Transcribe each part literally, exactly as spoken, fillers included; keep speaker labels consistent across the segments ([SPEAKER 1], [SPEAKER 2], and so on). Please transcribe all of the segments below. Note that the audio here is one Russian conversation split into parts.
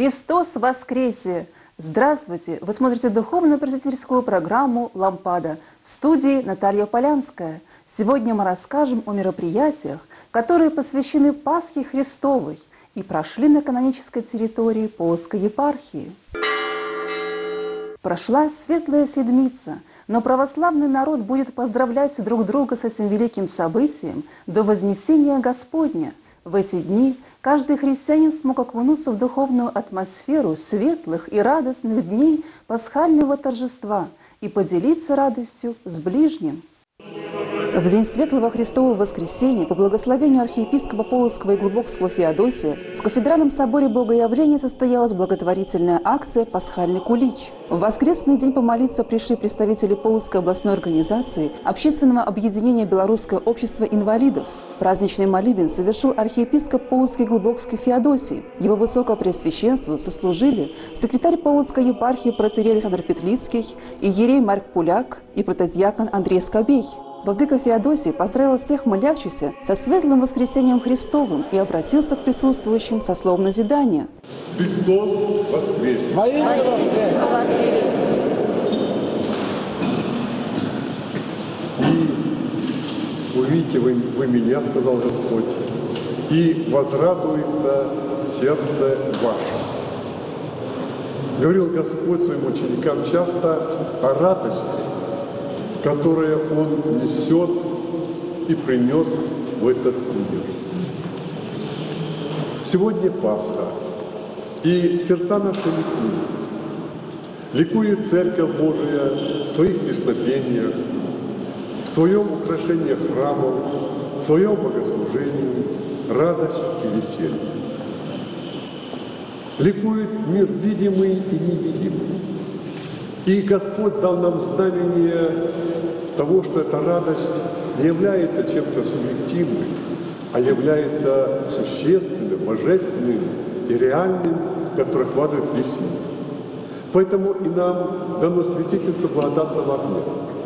[SPEAKER 1] Христос воскресе! Здравствуйте! Вы смотрите духовно-просветительскую программу «Лампада». В студии Наталья Полянская. Сегодня мы расскажем о мероприятиях, которые посвящены Пасхе Христовой и прошли на канонической территории Полоцкой епархии. Прошла Светлая Седмица, но православный народ будет поздравлять друг друга с этим великим событием до Вознесения Господня. В эти дни каждый христианин смог окунуться в духовную атмосферу светлых и радостных дней пасхального торжества и поделиться радостью с ближним. В день Светлого Христового Воскресения по благословению архиепископа Полоцкого и Глубокского Феодосия в Кафедральном соборе Богоявления состоялась благотворительная акция «Пасхальный кулич». В воскресный день помолиться пришли представители Полоцкой областной организации Общественного объединения Белорусское общество инвалидов. Праздничный молебен совершил архиепископ Полоцкий и Глубокский Феодосий. Его высокопреосвященству сослужили секретарь Полоцкой епархии протоиерей Александр Петлицкий, иерей Марк Пуляк и протодиакон Андрей Скобей. Владыка Феодосий поздравил всех молящихся со светлым воскресением Христовым и обратился к присутствующим со словом назидания.
[SPEAKER 2] Христос воскресе!
[SPEAKER 3] Воистину воскресе!
[SPEAKER 2] И увидите вы, вы меня, сказал Господь, и возрадуется сердце ваше. Говорил Господь своим ученикам часто о радости, которое Он несет и принес в этот мир. Сегодня Пасха, и сердца наши ликуют. Ликует Церковь Божия в своих песнопениях, в своем украшении храмов, в своем богослужении, радость и веселье. Ликует мир видимый и невидимый. И Господь дал нам знамение того, что эта радость не является чем-то субъективным, а является существенным, божественным и реальным, которое охватывает весь мир. Поэтому и нам дано свидетельство благодатного огня.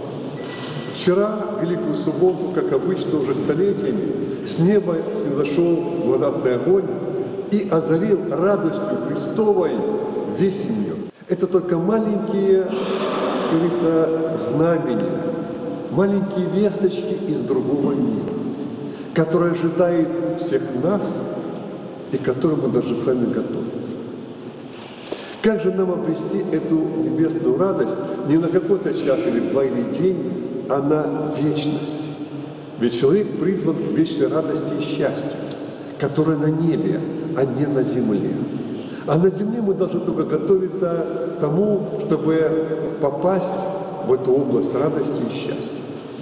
[SPEAKER 2] Вчера, в Великую Субботу, как обычно, уже столетиями, с неба снизошел благодатный огонь и озарил радостью Христовой весь мир. Это только маленькие, как говорится, знамения, маленькие весточки из другого мира, которые ожидают всех нас и к которым мы должны сами готовиться. Как же нам обрести эту небесную радость не на какой-то час или два или день, а на вечность? Ведь человек призван к вечной радости и счастью, которая на небе, а не на земле. А на земле мы должны только готовиться к тому, чтобы попасть в эту область радости и счастья.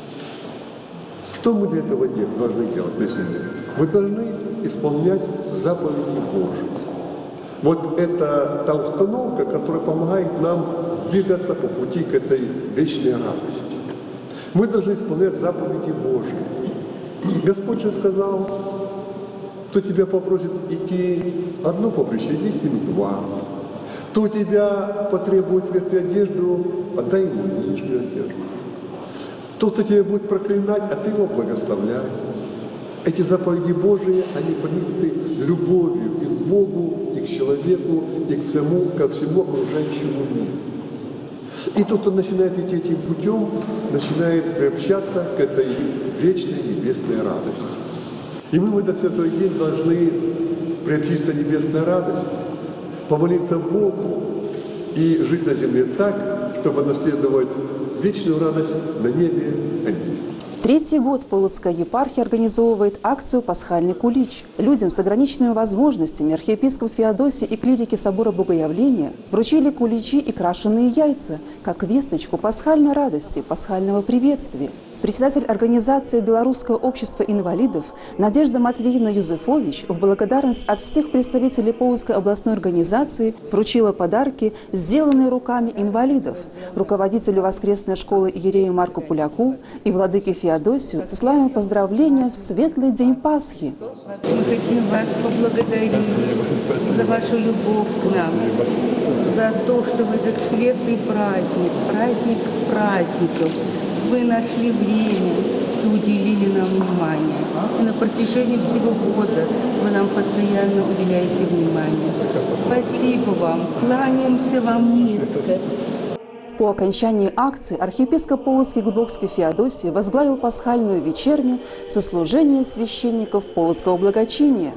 [SPEAKER 2] Что мы для этого должны делать на земле? Мы должны исполнять заповеди Божьи. Вот это та установка, которая помогает нам двигаться по пути к этой вечной радости. Мы должны исполнять заповеди Божьи. Господь же сказал: кто тебя попросит идти одно поприще, иди с ним два. Кто тебя потребует верхнюю одежду, отдай ему нижнюю одежду. Тот, кто тебя будет проклинать, а ты его благословляй. Эти заповеди Божии, они проникнуты любовью и к Богу, и к человеку, и к всему, ко всему окружающему миру. И тот, кто начинает идти этим путем, начинает приобщаться к этой вечной небесной радости. И мы в этот святой день должны приобщиться к небесной радости, помолиться Богу и жить на земле так, чтобы наследовать вечную радость на небе. Аминь.
[SPEAKER 1] Третий год Полоцкая епархия организовывает акцию «Пасхальный кулич». Людям с ограниченными возможностями архиепископ Феодосий и клирики собора Богоявления вручили куличи и крашеные яйца, как весточку пасхальной радости, пасхального приветствия. Председатель организации Белорусское общество инвалидов Надежда Матвеевна Юзефович в благодарность от всех представителей Полоцкой областной организации вручила подарки, сделанные руками инвалидов, руководителю воскресной школы иерею Марку Пуляку и владыке Феодосию со словами поздравления в светлый день Пасхи.
[SPEAKER 4] Мы хотим вас поблагодарить за вашу любовь к нам, за то, что в этот светлый праздник, праздник праздников, вы нашли время что уделили нам внимание. И на протяжении всего года вы нам постоянно уделяете внимание. Спасибо вам. Кланяемся вам низко.
[SPEAKER 1] По окончании акции архиепископ Полоцкий Глубокский Феодосий возглавил пасхальную вечерню со служения священников Полоцкого благочиния.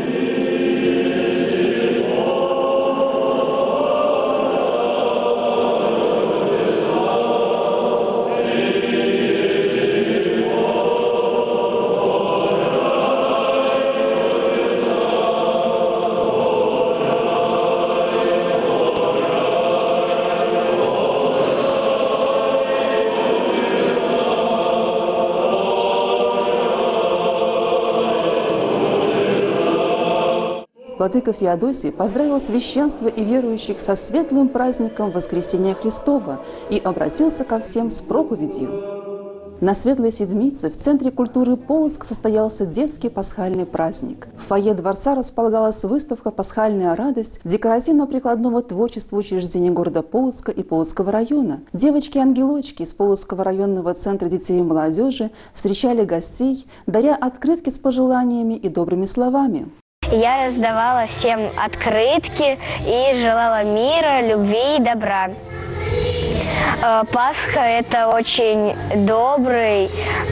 [SPEAKER 1] Владыка Феодосий поздравил священство и верующих со светлым праздником Воскресения Христова и обратился ко всем с проповедью. На Светлой Седмице в Центре культуры Полоцк состоялся детский пасхальный праздник. В фойе дворца располагалась выставка «Пасхальная радость» декоративно-прикладного творчества учреждений города Полоцка и Полоцкого района. Девочки-ангелочки из Полоцкого районного центра детей и молодежи встречали гостей, даря открытки с пожеланиями и добрыми словами.
[SPEAKER 5] Я раздавала всем открытки и желала мира, любви и добра. Пасха – это очень добрый,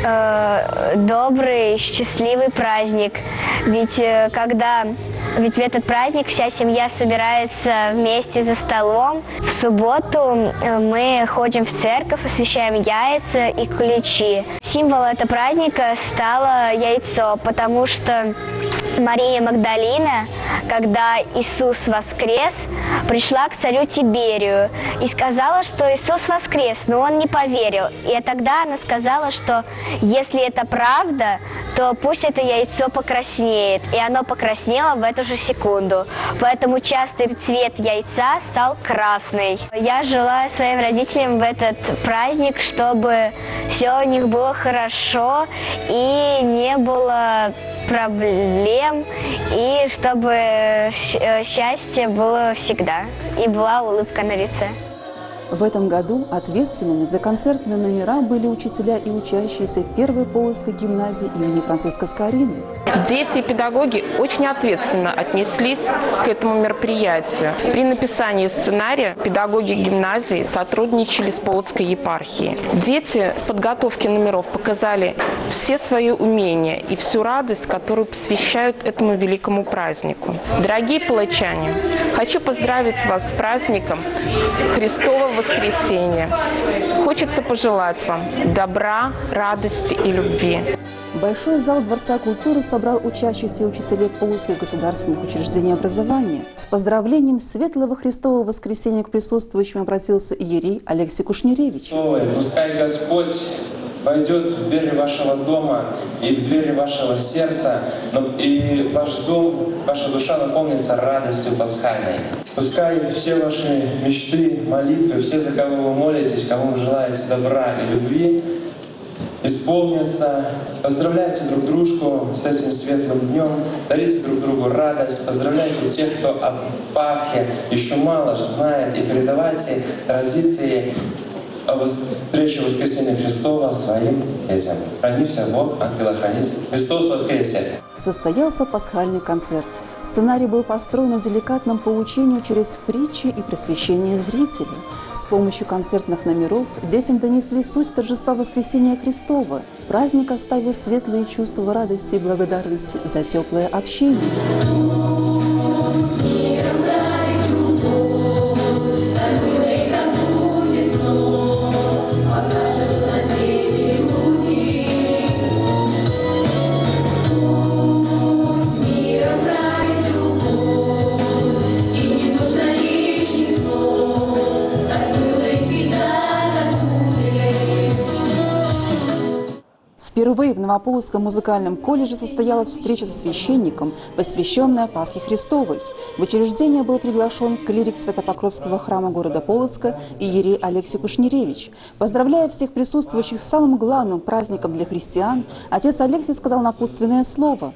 [SPEAKER 5] добрый, счастливый праздник. Ведь когда ведь в этот праздник вся семья собирается вместе за столом. В субботу мы ходим в церковь, освящаем яйца и куличи. Символ этого праздника стало яйцо, потому что Мария Магдалина, когда Иисус воскрес, пришла к царю Тиберию и сказала, что Иисус воскрес, но он не поверил. И тогда она сказала, что если это правда, то пусть это яйцо покраснеет. И оно покраснело в эту же секунду. Поэтому частый цвет яйца стал красный. Я желаю своим родителям в этот праздник, чтобы все у них было хорошо и не было проблем, и чтобы счастье было всегда, и была улыбка на лице.
[SPEAKER 1] В этом году ответственными за концертные номера были учителя и учащиеся первой Полоцкой гимназии имени Франциска Скорины.
[SPEAKER 6] Дети и педагоги очень ответственно отнеслись к этому мероприятию. При написании сценария педагоги гимназии сотрудничали с Полоцкой епархией. Дети в подготовке номеров показали все свои умения и всю радость, которую посвящают этому великому празднику. Дорогие полочане, хочу поздравить вас с праздником Христова Воскресения. Хочется пожелать вам добра, радости и любви.
[SPEAKER 1] Большой зал Дворца культуры собрал учащихся и учителей Полоцких государственных учреждений образования. С поздравлением Светлого Христового Воскресения к присутствующим обратился иерей Алексей Кушнеревич.
[SPEAKER 7] Ой, пускай Господь войдет в двери вашего дома и в двери вашего сердца, и ваш дом, ваша душа наполнится радостью пасхальной. Пускай все ваши мечты, молитвы, все, за кого вы молитесь, кому вы желаете добра и любви, исполнятся. Поздравляйте друг дружку с этим светлым днем, дарите друг другу радость, поздравляйте тех, кто о Пасхе еще мало знает, и передавайте традиции о встрече Воскресения Христова своим детям. Храни всех Бог, ангелохранитель. Христос воскресе!
[SPEAKER 1] Состоялся пасхальный концерт. Сценарий был построен на деликатном поучении через притчи и просвещение зрителей. С помощью концертных номеров детям донесли суть торжества Воскресения Христова. Праздник оставил светлые чувства радости и благодарности за теплое общение. Впервые в Новополоцком музыкальном колледже состоялась встреча со священником, посвященная Пасхе Христовой. В учреждение был приглашен клирик Свято-Покровского храма города Полоцка иерей Алексей Кушнеревич. Поздравляя всех присутствующих с самым главным праздником для христиан, отец Алексий сказал напутственное слово.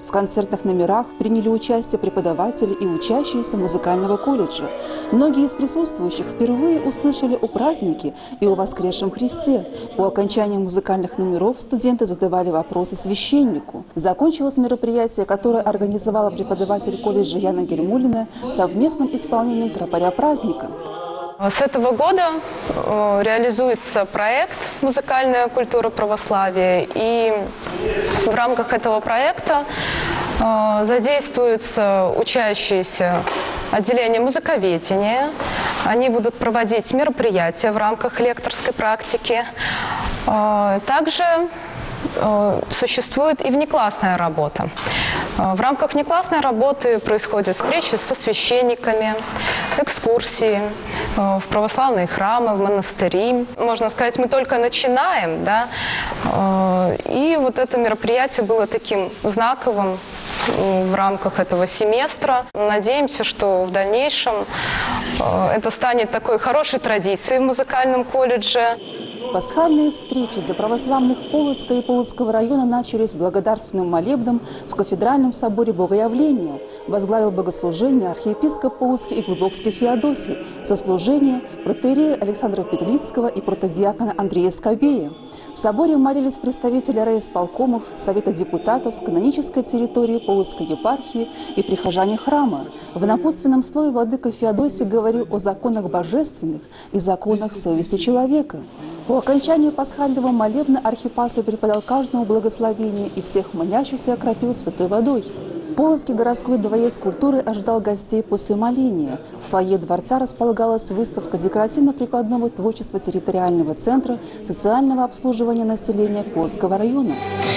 [SPEAKER 1] В концертных номерах приняли участие преподаватели и учащиеся музыкального колледжа. Многие из присутствующих впервые услышали о празднике и о воскресшем Христе. По окончании музыкальных номеров студенты задавали вопросы священнику. Закончилось мероприятие, которое организовала преподаватель колледжа Яна Гельмулина совместным исполнением тропаря праздника.
[SPEAKER 8] С этого года э, реализуется проект «Музыкальная культура православия», и в рамках этого проекта э, задействуются учащиеся отделения музыковедения. Они будут проводить мероприятия в рамках лекторской практики. Э, также существует и внеклассная работа. В рамках внеклассной работы происходят встречи со священниками, экскурсии в православные храмы, в монастыри. Можно сказать, мы только начинаем, да? И вот это мероприятие было таким знаковым в рамках этого семестра. Надеемся, что в дальнейшем это станет такой хорошей традицией в музыкальном колледже.
[SPEAKER 1] Пасхальные встречи для православных Полоцка и Полоцкого района начались благодарственным молебном в кафедральном соборе Богоявления. Возглавил богослужение архиепископ Полоцкий и Глубокский Феодосий, сослужение протоиерея Александра Петлицкого и протодиакона Андрея Скобея. В соборе молились представители райисполкомов, Совета депутатов, канонической территории Полоцкой епархии и прихожане храма. В напутственном слове владыка Феодосий говорил о законах божественных и законах совести человека. По окончании пасхального молебна архипастырь преподал каждому благословение и всех молящихся окропил святой водой. Полоцкий городской дворец культуры ожидал гостей после моления. В фойе дворца располагалась выставка декоративно-прикладного творчества территориального центра социального обслуживания населения Полоцкого района.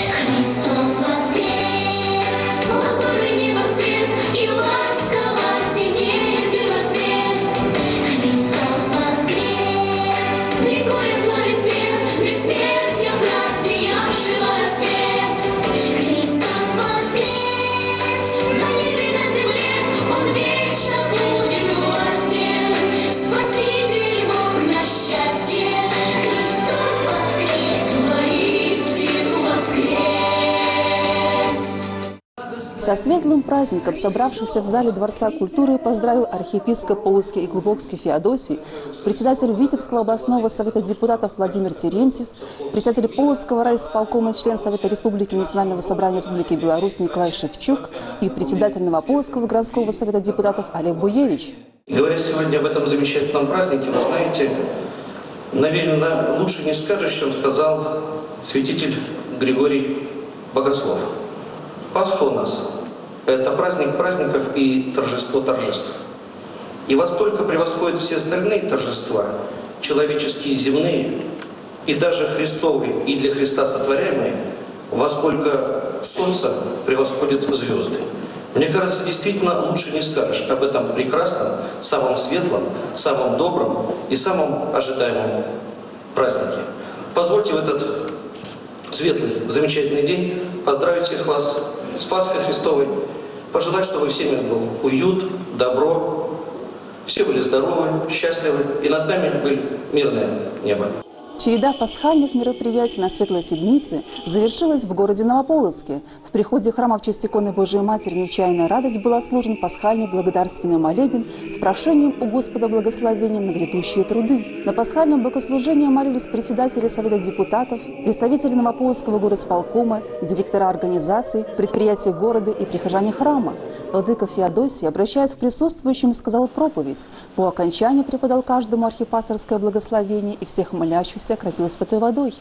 [SPEAKER 1] Со светлым праздником собравшихся в зале Дворца культуры поздравил архиепископ Полоцкий и Глубокский Феодосий, председатель Витебского областного совета депутатов Владимир Терентьев, председатель Полоцкого райисполкома, член Совета Республики Национального собрания Республики Беларусь Николай Шевчук и председатель Новополоцкого городского совета депутатов Олег Буевич.
[SPEAKER 9] Говоря сегодня об этом замечательном празднике, вы знаете, наверное, лучше не скажешь, чем сказал святитель Григорий Богослов. Пасха у нас – это праздник праздников и торжество торжеств. И во столько превосходят все остальные торжества, человеческие, земные, и даже христовые, и для Христа сотворяемые, во сколько солнце превосходит звезды. Мне кажется, действительно лучше не скажешь об этом прекрасном, самом светлом, самом добром и самом ожидаемом празднике. Позвольте в этот светлый, замечательный день поздравить всех вас с Пасхой Христовой, пожелать, чтобы в семьях был уют, добро, все были здоровы, счастливы, и над нами было мирное небо.
[SPEAKER 1] Череда пасхальных мероприятий на Светлой Седмице завершилась в городе Новополоцке. В приходе храма в честь иконы Божией Матери «Невчаянная радость» был отслужен пасхальный благодарственный молебен с прошением у Господа благословения на грядущие труды. На пасхальном богослужении молились председатели Совета депутатов, представители Новополоцкого горосполкома, директора организаций, предприятий города и прихожане храма. Владыка Феодосий, обращаясь к присутствующим, сказал проповедь. По окончании преподал каждому архипасторское благословение и всех молящихся окропил святой водой.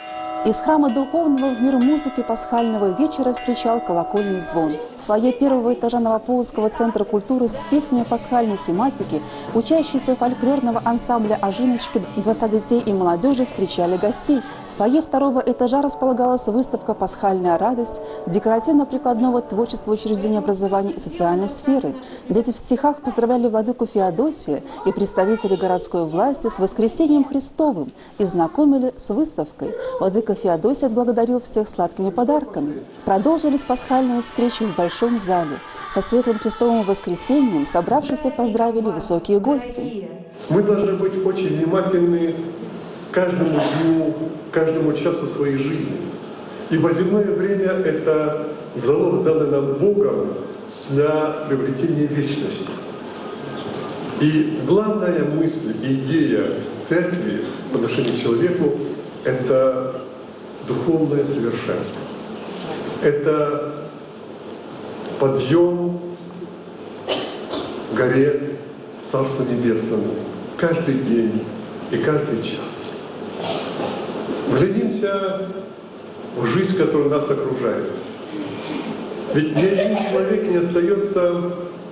[SPEAKER 1] Из храма духовного в мир музыки пасхального вечера встречал колокольный звон. В фойе первого этажа Новополоцкого центра культуры с песнями пасхальной тематики учащиеся фольклорного ансамбля «Ожиночки» двадцать детей и молодежи встречали гостей. В фойе второго этажа располагалась выставка «Пасхальная радость» декоративно-прикладного творчества учреждений образования и социальной сферы. Дети в стихах поздравляли владыку Феодосия и представителей городской власти с воскресением Христовым и знакомили с выставкой. Владыка Феодосий отблагодарил всех сладкими подарками. Продолжились пасхальные встречи в большом зале. Со светлым Христовым воскресением собравшиеся поздравили высокие гости.
[SPEAKER 2] Мы должны быть очень внимательны каждому дню, каждому часу своей жизни. Ибо земное время – это залог, данный нам Богом для приобретения вечности. И главная мысль, идея церкви по отношению к человеку – это духовное совершенство. Это подъем к горе Царства Небесному каждый день и каждый час. Глядимся в жизнь, которая нас окружает. Ведь ни один человек не остается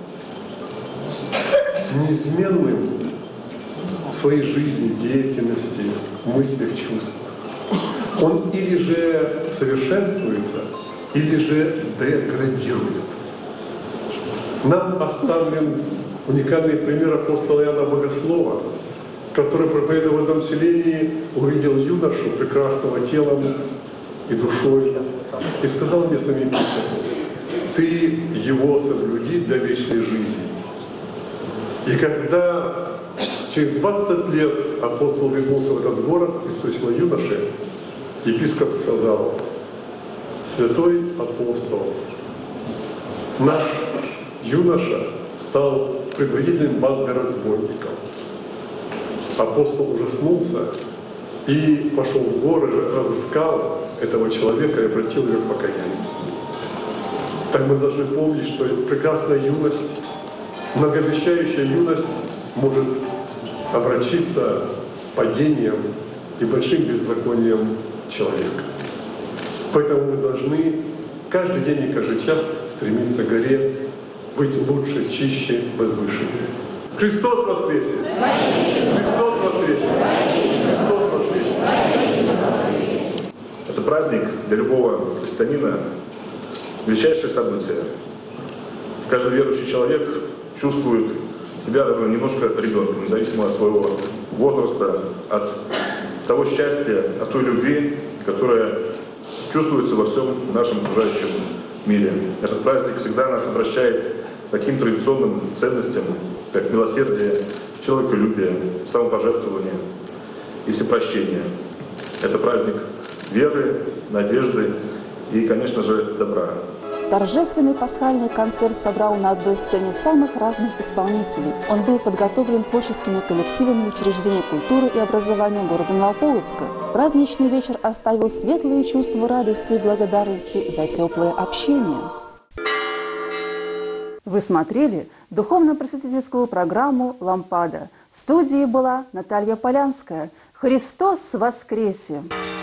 [SPEAKER 2] неизменным в своей жизни, деятельности, мыслях, чувствах. Он или же совершенствуется, или же деградирует. Нам оставлен уникальный пример апостола Иоанна Богослова, который, проповедуя в одном селении, увидел юношу, прекрасного телом и душой, и сказал местным епископу: «Ты его соблюди для вечной жизни». И когда через двадцать лет апостол вернулся в этот город и спросил юноши, епископ сказал: «Святой апостол, наш юноша стал предводителем банды разбойников». Апостол ужаснулся и пошел в горы, разыскал этого человека и обратил его к покаянию. Так мы должны помнить, что прекрасная юность, многообещающая юность может обратиться падением и большим беззаконием человека. Поэтому мы должны каждый день и каждый час стремиться к горе, быть лучше, чище, возвышеннее. Христос воскресе! Христос воскресе! Христос воскресе!
[SPEAKER 10] Это праздник для любого христианина, величайшее событие. Каждый верующий человек чувствует себя немножко ребенком, независимо от своего возраста, от того счастья, от той любви, которая чувствуется во всем нашем окружающем мире. Этот праздник всегда нас обращает к таким традиционным ценностям, как милосердие, человеколюбие, самопожертвование и всепрощение. Это праздник веры, надежды и, конечно же, добра.
[SPEAKER 1] Торжественный пасхальный концерт собрал на одной сцене самых разных исполнителей. Он был подготовлен творческими коллективами учреждений культуры и образования города Новополоцка. Праздничный вечер оставил светлые чувства радости и благодарности за теплое общение. Вы смотрели духовно-просветительскую программу «Лампада». В студии была Наталья Полянская. Христос воскресе!